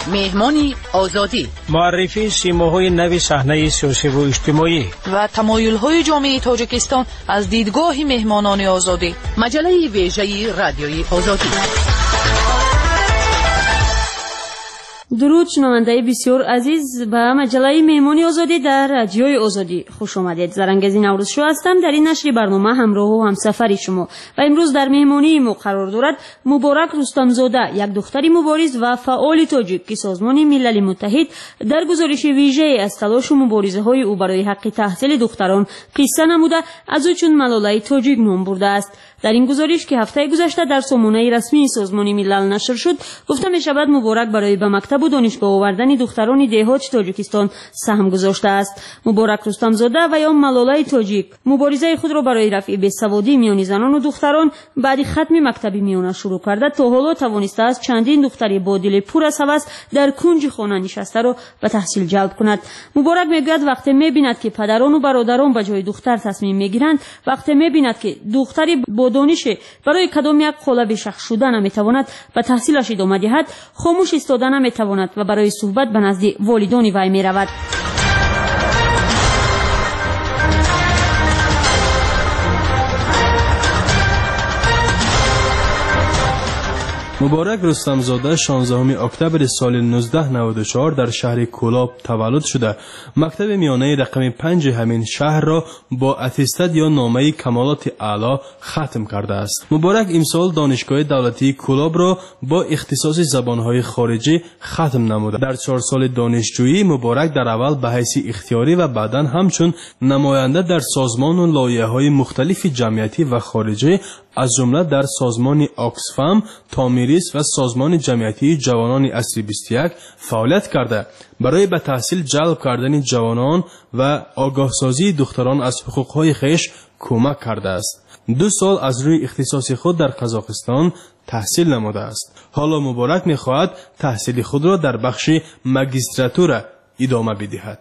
مهمانی آزادی، معرفی سیماهای نوی صحنه سیاسی و اجتماعی و تمایل‌های جامعه تاجیکستان از دیدگاه مهمانان آزادی. مجله ویژه رادیوی آزادی. درود شنونده بسیار عزیز به مجله مهمانی آزادی در رادیوی آزادی خوش آمدید. زرنگزی نوروزشو هستم. در این نشر برنامه همراه و همسفری شما و امروز در مهمانی ما قرار دارد مبارک رستمزاده، یک دختر مبارز و فعال تاجیک که سازمان ملل متحد در گزارش ویژه از تلاش و مبارزه‌های او برای حق تحصیل دختران قصه نموده از او چون ملاله تاجیک نام برده است. در این گزارش که هفته گذشته در سامانه رسمی سازمان ملل نشر شد گفته می شود مبارک برای به مکتب و دانشگاه آوردن دختران دهات تاجیکستان سهم گذاشته است. مبارک رستمزاده و یا ملاله تاجیک مبارزه خود را برای رفع بیسوادی میان زنان و دختران بعد ختم مکتب میانه شروع کرده. تا حالا توانسته است چندین دختر با دل پر از هوس در کنج خانه نشسته را به تحصیل جلب کند. مبارک میگوید وقتی میبیند که پدران و برادران به جای دختر تصمیم میگیرند، وقتی میبیند که دختری با دانش برای کدام یک قالب شخص شدن نمیتواند و تحصیلش ادامه دهد، خاموش ایستادن نمیتواند و برای صحبت به نزد والدان وی میرود. مبارک رستمزاده 16 اکتبر سال 1994 در شهر کولاب تولد شده. مکتب میانه رقم 5 همین شهر را با اتستاد یا نامه کمالات اعلی ختم کرده است. مبارک امسال دانشگاه دولتی کولاب را با اختصاص زبانهای خارجی ختم نموده. در 4 سال دانشجویی مبارک در اول به حیث اختیاری و بعداً همچون نماینده در سازمان و لایحه‌های مختلف جمعیتی و خارجی از جمله در سازمان آکسفام، تامیریس و سازمان جمعیتی جوانان اصری 21 فعالیت کرده. برای به تحصیل جلب کردن جوانان و آگاهسازی دختران از حقوقهای خویش کمک کرده است. 2 سال از روی اختصاص خود در قزاقستان تحصیل نموده است. حالا مبارک می‌خواهد تحصیل خود را در بخش ماجستراتور ادامه بدهد.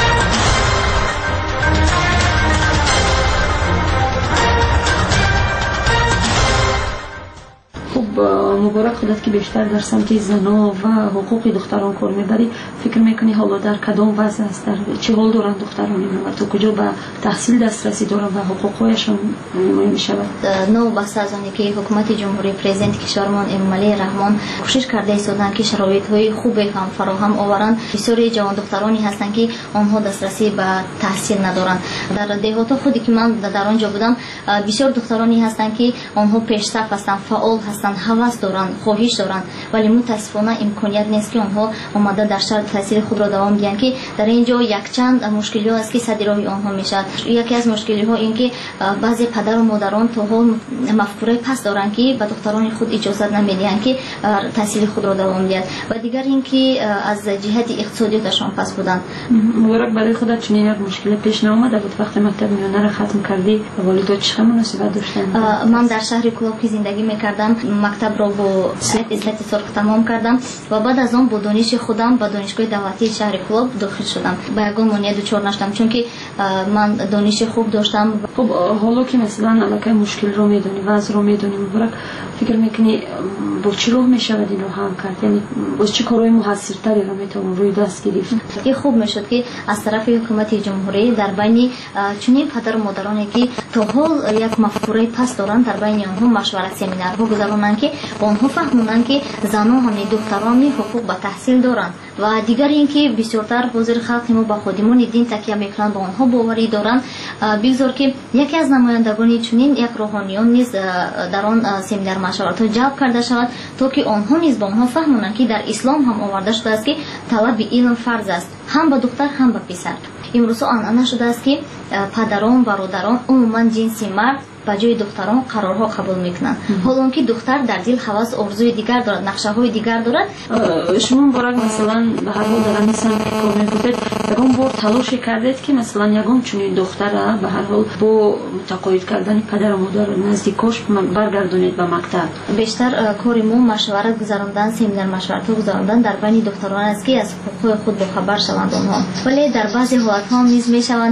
مبارک خودت که بیشتر در سمت زنا و حقوق دختران کار میبری، فکر میکنی حالا در کدام وضع است، در چه حال دارند دختران و تا کجا به تحصیل دسترسی دارند و حقوقهایشان نمایی میشود؟ نو بحث از آنی که حکومت جمهوری پرزیدنت کشورمان امامعلی رحمان کوشش کرده ایستادند که شرایط‌های خوب هم فراهم آورند. بسیاری جوان دخترانی هستند که آنها دسترسی به تحصیل ندارند. در دهات خودی که من در آنجا بودم بسیار دخترانی هستند که آنها پیشرفت هستند، فعال هستند، هوس دارند، خواهش دارند، ولی متاسفانه امکانیت نیست که آنها آمده در شهر تحصیل خود را دوام دهند. که در اینجا یک چند مشکلی ها است که صد راه آنها میشد. یکی از مشکلی ها این که بعضی پدر و مادران تا حال مفکوره پس دارند که به دختران خود اجازه نمیدهند که تحصیل خود را دوام دهند و دیگر این که از جهت اقتصادیشان پس بودند. مبارک برای خودت چنین یک مشکل پیش نآمده بود وقتی مکتب میانه را ختم کردی؟ والدات چه مناسبت داشتند؟ من در شهر کولاب که زندگی میکردم مکتب را با سلیت سرخ تمام کردم و بعد از آن با دانش خودم به دانشگاه دولتی شهر کولاب داخل شدم. با یگان مانع دچار نشدم چون که من دانش خوب داشتم. خب حالا که مثلا علاقه مشکل رو میدونی، وضع رو میدونی، مبارک فکر میکنی با چی راه میشود این رو حل کرد؟ یعنی با چه کارهای موثرتری رو میتونن روی دست گرفت؟ که خوب میشد که از طرف حکومت جمهوری در بین چنین پدر و مادرانی که تا حال یک مفکوره پس دارند در بین آنها مشورت سمینارها گذارانند که با آنها فهمونند که زنان هم دختران حقوق به تحصیل دارند و دیگر اینکه بسیارتر حاضر خلق ما با خودمون دین تکیه میکنند، با آنها باوری دارند. بگذار که یکی از نمایندگان چنین یک روحانیون نیز در آن سمینار مشورت جلب کرده شود تا که آنها نیز با آنها فهمونند که در اسلام هم آورده شده است که طلب علم فرض است، هم به دختر هم به پسر. امروز آن شده است که پدران برادران عموما جنسی مرد به جای دختران قرارها قبول میکنند، حالا که دختر در دل هوس آرزوی دیگر دارد، نقشه های دیگر دارد. شما مبارک مثلا به هر حال در مثلا کار میکنید، یگان بار تلاش کردید که مثلا یگان چنین دختر به هر حال با متقاعد کردن پدر و مادر نزدیکاش برگردونید به مکتب؟ بیشتر کار ما مشورت گذراندن، سمینار مشورت گذراندن در بین دختران است که از حقوق خود با خبر شوند آنها. ولی در بعضی حالت ها نیز میشوند که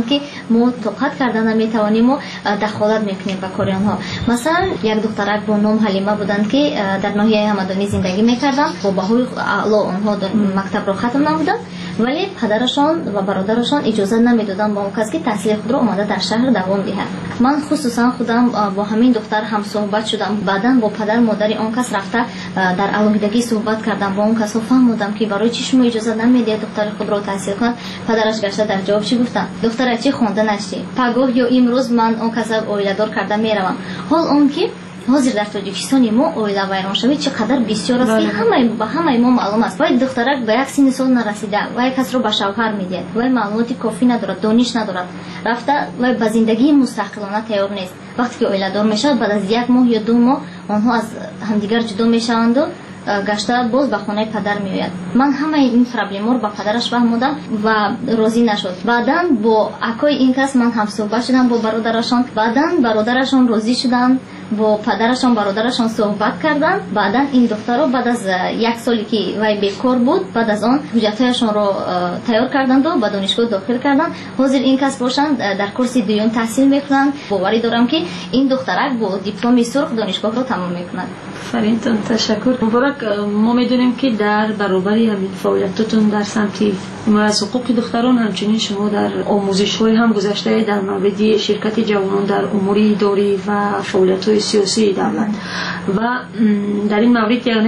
мо тоқат карда наметавоним ва дахолат мекунем ба кори онҳо. Масалан як духтарак бо ном Ҳалима буданд ки дар ноҳияи Ҳамадонӣ зиндагӣ мекарданд. бо баҳои аъло онҳо мактабро хатм намуданд, вале падарашон ва бародарашон иҷозат намедоданд ба он кас ки таҳсили худро омада дар шаҳр давом диҳад. ман хусусан худам бо ҳамин духтар ҳамсӯҳбат шудам. баъдан бо падар модари он кас рафта дар алоҳидагӣ суҳбат кардам. бо он касо фаҳмудам ки барои чӣ шумо иҷозат намедиҳед духтари худро таҳсил кунад. падараш гашта дар ҷавоб чӣ гуфтанд? духтара чӣ хонданаш чӣ? пагоҳ ё имрӯз ман он каса оиладор карда меравам. ҳол он ки ҳозир дар тоҷикистони мо оилавайроншавӣ чӣ қадар бисёр аст ки ба ҳамаи мо маълум аст. вай духтарак ба як синни сол нарасида, вай касро ба шавҳар медиҳад, вай маълумоти кофӣ надорад, дониш надорад, рафта вай ба зиндагии мустақилона тайёр нест. вақте ки оиладор мешавад, баъд аз 1 моҳ ё 2 моҳ онҳо аз ҳамдигар ҷудо мешаванду гашта боз ба хонаи падар меояд. ман ҳамаи ин проблемаро ба падараш фаҳмудам ва розӣ нашуд. баъдан бо акои ин кас ман ҳамсӯҳбат шудам бо бародарашон. баъдан бародарашон розӣ шуданд, бо падарашон бародарашон суҳбат карданд. баъдан ин духтаро баъд аз 1 соле ки вай бекор буд, баъд аз он ҳуҷҷатҳояшонро тайёр карданду ба донишгоҳ дохил карданд. ҳозир ин кас бошанд дар курси дуюм таҳсил мекунанд. боварӣ дорам ки ин духтарак бо дипломи сурх донишгоҳро тамом мекунад. фаринтон ташаккур. муборак. мо медонем ки дар баробари ҳамин фаъолиятотон дар самти ҳимоя аз ҳуқуқи духтарон ҳамчунин шумо дар омӯзишҳои ҳам гузаштаед дар мавриди ширкати ҷавонон дар умури идорӣ ва фаъолиятҳои сиёсии давлат ва дар ин маврид яъне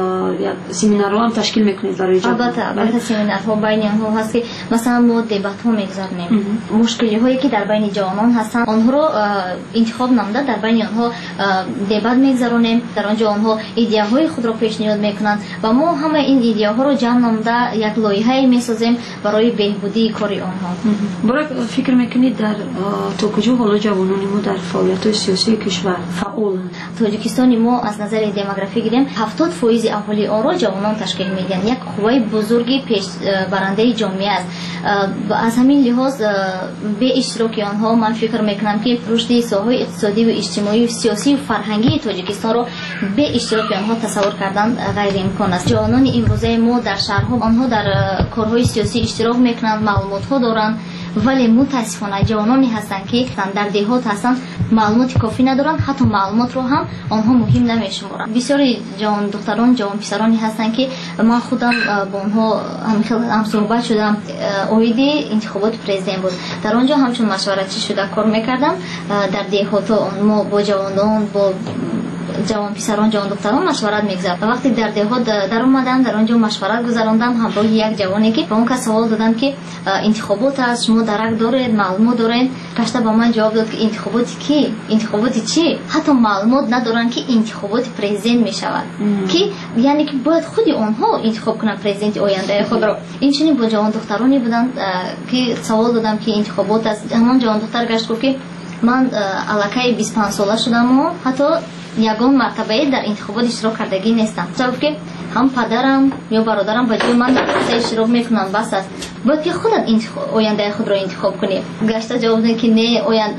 як семинарҳо ҳам ташкил мекунед барои ҷавонон. албатта семинарҳо байни онҳо ҳаст ки масалан мо дебатҳо мегзаронем. мушкилиҳое ки дар байни ҷавонон ҳастанд онҳоро интихоб намуда дар байни онҳо дебат мегзаронем. дар он ҷо онҳо идеяҳои худро пешниҳод мекунанд ва мо ҳама ин идеяҳоро ҷамъ намуда як лоиҳае месозем барои беҳбудии кори онҳо. борак фикр мекунед дар то куҷо ҳоло ҷавонони мо дар фаъолиятҳои сиёсии кишвар фаъоланд? тоҷикистони мо аз назари демографӣ гирем 70% аҳолии онро ҷавонон ташкил медиҳанд. як қувваи бузурги пешбарандаи ҷомеа аст. аз ҳамин лиҳоз беиштироки онҳо ман фикр мекунам ки рушди соҳаи иқтисодиву иҷтимоию сиёсию фарҳангии тоҷикистонро беиштироки онҳо тасаввур кардан ғайриимкон аст. ҷавонони имрӯзаи мо дар шаҳрҳо онҳо дар корҳои сиёсӣ иштирок мекунанд, маълумотҳо доранд, вале мутаассифона ҷавононе ҳастанд ки дар деҳот ҳастанд, маълумоти кофӣ надоранд, ҳатто маълумотро ҳам онҳо муҳим намешуморанд. бисёри ҷавон духтарон, ҷавон писароне ҳастанд ки ман худам бо онҳо ҳамсӯҳбат шудам. оиди интихоботи президент буд. дар он ҷо ҳамчун машваратчӣ шуда кор мекардам. дар деҳотҳо мо бо ҷавонон, бо ҷавон писарон, ҷавон духтарон машварат мегзард. вақте дар деҳот дар омадам, дар он ҷо машварат гузарондам ҳамроҳи як ҷавоне ки ба он кас савол додам ки интихобот аст, шумо дарак доред, маълумот доред? гашта ба ман ҷавоб дод ки интихоботи кӣ? интихоботи чӣ? ҳатто маълумот надоранд ки интихоботи президент мешавад, ки яъне ки бояд худи онҳо интихоб кунанд президенти ояндаи худро. инчунин бо ҷавон духтароне буданд ки савол додам ки интихобот аст. ҳамон ҷавон духтар гашт гуфт ки ман аллакай 25 сола шудаму ҳатто ягон мартабае дар интихобот иштирок кардагӣ нестам. гуфт ки ҳам падарам ё бародарам ба ҷои ман дар иштирок мекунанд, бас аст. бояд ки худат ояндаи худро интихоб кунӣ. гашта ҷавоб дод ки не,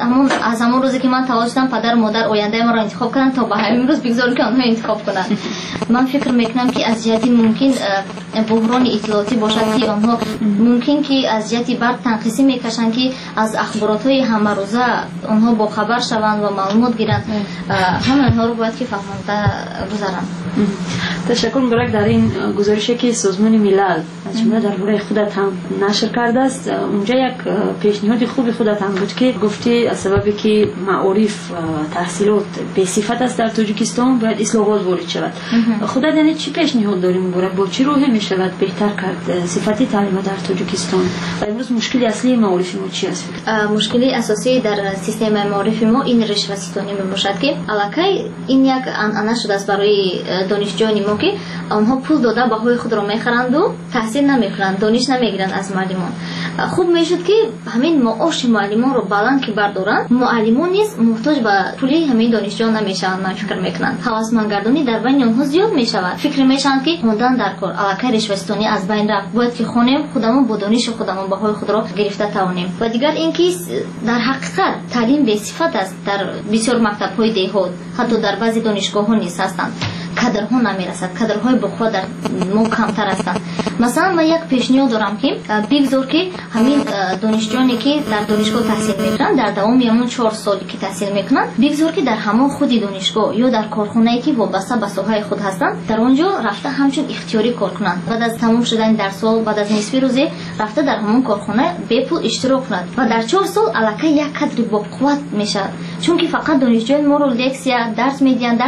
аз ҳамон рӯзе ки ман таваллуд шудам падар модар ояндаи маро интихоб карданд, то ба ҳамин рӯз бигзорем ки онҳо интихоб кунанд. ман фикр мекунам ки аз ҷиҳати мумкин буҳрони иттилоотӣ бошад ки онҳо мумкин ки аз ҷиҳати барқ танқисӣ мекашанд ки аз ахборотҳои ҳамарӯза онҳо бохабар шаванд ва маълумот гиранд. ҳама онҳоро бояд ки фаҳмонда гузаранд. ташаккур муборак. дар ин гузорише ки созмони милал аз ҷумла дар бораи худат ҳам нашр кардааст, унҷа як пешниҳоди хуби худат ҳам буд ки гуфтӣ аз сабабе ки маориф таҳсилот бесифат аст дар тоҷикистон бояд ислоҳот ворид шавад. худат яъне чӣ пешниҳод дорӣ муборак? бо чӣ роҳе мешавад беҳтар кард сифати таълима дар тоҷикистон? ва имрӯз мушкили аслии маорифи мо чӣ аст? мушкили асосӣ дар системаи маорифи мо ин ришваситонӣ мебошад ки аллакай ин як анъана шудааст барои донишҷӯёни мо ки онҳо пул дода баҳои худро мехаранду таҳсил намекунанд, дониш намегиранд аз муаллимон. хуб мешуд ки ҳамин маоши муаллимонро баланд ки бардоранд, муаллимон низ муҳтоҷ ба пули ҳамин донишҷӯён намешаванд. ман фикр мекунам ҳавасмандгардонӣ дар байни онҳо зиёд мешавад. фикр мешаванд ки хондан дар кор, аллакай ришваситонӣ аз байн рафт, бояд ки хонем, худамон бо дониши худамон баҳои худро гирифта тавонем. ва дигар ин ки дар ҳақиқат таълим бесифат аст. дар бисёр мактабҳои деҳот, ҳатто дар баъзе донишгоҳҳо низ ҳастанд, кадрҳо намерасад, кадрҳои бохувад дар мо камтар ҳастанд. مثلا من یک پیشنهاد دارم که بگذار که همین دانشجویانی که در دانشگاه تحصیل میکنن در دوام همون 4 سالی که تحصیل میکنن بگذار که در همون خود دانشگاه یا در کارخانه‌ای که وابسته به ساحه خود هستند در اونجا رفته همچون اختیاری کار کنند. بعد از تمام شدن درس ها بعد از نصف روزه رفته در همون کارخانه به پول اشتراک کنند و در 4 سال الکی یک قدری با قوت میشه، چون که فقط دانشجویان ما رو لکسیا درس میدن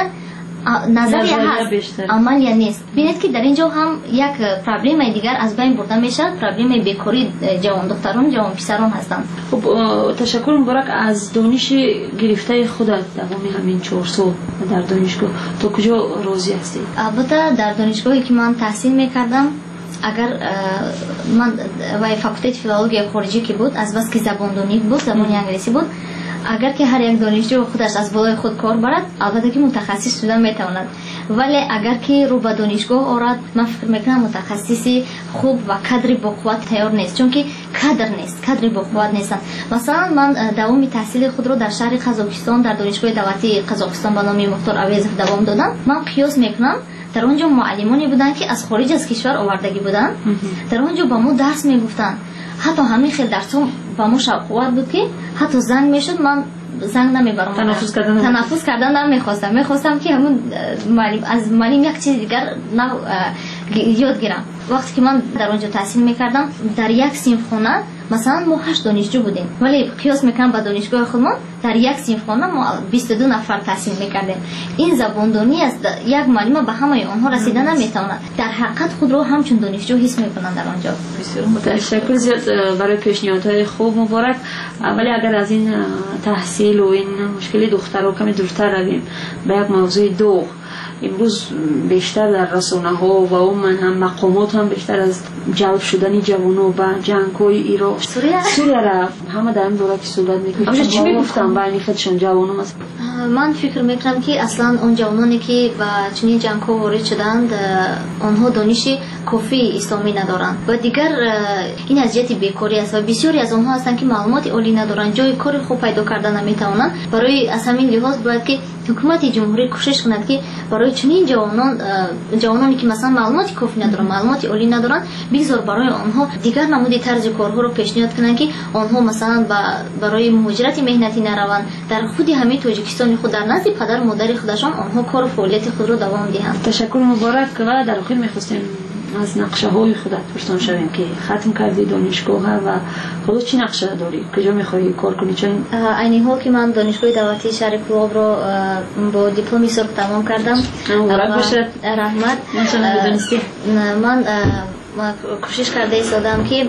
نظریه هست عملی نیست. ببینید که در اینجا هم یک پرابلم دیگر از بین برده میشه، پرابلم بیکاری جوان دختران جوان پسران هستند. خب تشکر مبارک. از دانش گرفته خودت دوام همین 4 سال در دانشگاه تو کجا راضی هستی؟ البته در دانشگاهی که من تحصیل میکردم اگر من وای فاکولته فیلولوژی خارجی که بود از بس که زباندونی بود، زبان انگلیسی بود، اگر که هر یک دانشجو خودش از بالای خود کار برد البته که متخصص شدن میتواند، ولی اگر که رو به دانشگاه آورد من فکر میکنم متخصصی خوب و کادری با قوت تیار نیست، چون که کادر نیست، کادری با قوت نیستن. مثلا من دوام تحصیل خود رو در شهر قزاقستان در دانشگاه دولتی قزاقستان به نام مختار اویزف دوام دادم. من قیاس میکنم در اونجا معلمانی بودن که از خارج از کشور آوردگی بودن، در اونجا با ما درس میگفتن، حتی همین خیلی درسام با ما شوق بود که حتی زنگ میشد من زنگ نمیبرم، تنفس کردن میخواستم که همون معلم از معلم یک چیز دیگر یاد گیرم. وقتی که من در اونجا تحصیل میکردم در یک صنف خانه مثلا ما 8 دانشجو بودیم، ولی قیاس میکنم با دانشگاه خودمون در یک صنف خانه ما 22 نفر تحصیل میکردیم. این زباندونی است، یک معلم به همه آنها رسیدن نمیتواند، در حقیقت خود رو همچون دانشجو حس میکنند در آنجا. بسیار متشکرم زیاد برای پیشنهادهای خوب مبارک. ولی اگر از این تحصیل و این مشکل دخترها کمی دورتر رویم به یک موضوع دوغ، امروز بیشتر در رسانه ها و عموما هم مقامات هم بیشتر از جلب شدن جوانو به جنگ های عراق سوریه را همه در این دوره که صحبت میکنیم. چی میگفتم بین خودشون جوانو؟ من فکر میکنم که اصلا اون جوانانی که به چنین جنگ ها وارد شدند آنها دانش کافی اسلامی ندارند و دیگر این از جهت بیکاری است و بسیاری از آنها هستند که معلومات عالی ندارند، جای کار خوب پیدا کردن نمیتوانند. برای از همین لحاظ باید که حکومت جمهوری کوشش کند که برای چنین جوانانی که مثلا معلومات کافی ندارند، معلومات عالی ندارند، بگذار برای آنها دیگر نمودی طرز کارها رو پیشنهاد کنند که آنها مثلا برای مهاجرت مهنتی نروند، در خود همین تاجیکستان خود در نزد پدر و مادر خودشان آنها کار و فعالیت خود رو دوام دهند. تشکر مبارک. و در آخر می‌خواستیم از نقشه های خودت پرسان شویم که ختم کردی دانشگاه و خودت چی نقشه داری؟ کجا می‌خوای کار کنی؟ چون عینی حال که من دانشگاه دولتی شهر کلاب رو با دیپلم سرخ تمام کردم. مبارک باشه. رحمت. من کوشش کرده ایستادم که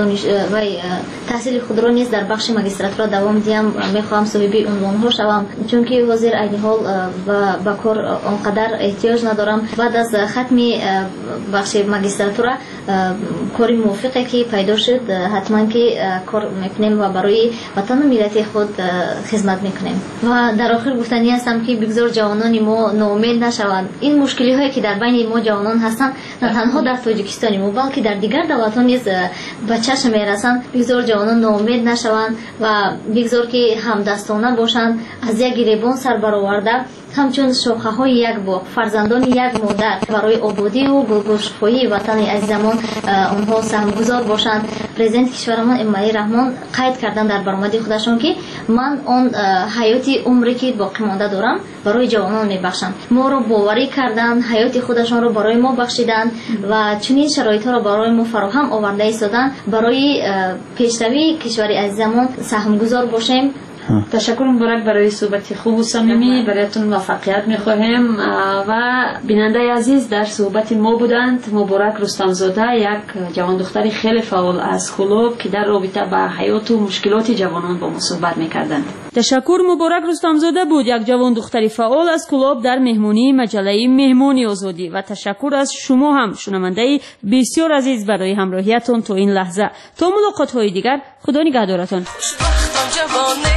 تحصیل خود را نیز در بخش ماجستراتورا دوام دهم. میخواهم صاحب عنوان ها شوم، چون که وزیر عین حال با کار آنقدر احتیاج ندارم. بعد از ختم بخش ماجستراتورا کار موافقه که پیدا شد حتما که کار میکنیم و برای وطن و ملت خود خدمت میکنیم. و در آخر گفتنی هستم که بگذار جوانان ما ناامید نشوند. این مشکلی هایی که در بین ما جوانان هستند نه تنها در تاجیکستان ما بلکه در دیگر دولت‌ها نیز به چشم میرسند. بگذار جوانان ناامید نشوند و بگذار که همدستانه باشند، از یک گریبان سر برآورده همچون شاخه های یک باغ فرزندان یک مادر برای آبادی و گلگشایی وطن عزیزمان آنها سهمگزار باشند. پرزیدنت کشورمان امامی رحمان قید کردن در برنامه خودشان که من آن حیاتی عمری که باقی مانده دارم برای جوانان میبخشم. ما رو باوری کردن، حیات خودشان رو برای ما بخشیدن و چنین شرایط ها رو برای ما فراهم آورده ایستادن. برای پیشروی کشور عزیزمان سهمگزار باشیم. تشکر مبارک برای صحبت خوب و صمیمی. برایتون موفقیت می‌خواهیم. و بیننده عزیز در صحبت ما بودند مبارک رستمزاده، یک جوان دختری خیلی فعال از کلوب که در رابطه با حیات و مشکلات جوانان با ما صحبت می‌کردند. تشکر مبارک رستمزاده بود، یک جوان دختری فعال از کلوب در مهمانی مجله مهمانی آزادی. و تشکر از شما هم شنونده بسیار عزیز برای همراهیتون تا این لحظه. تا ملاقات‌های دیگر، خدا نگهدارتان.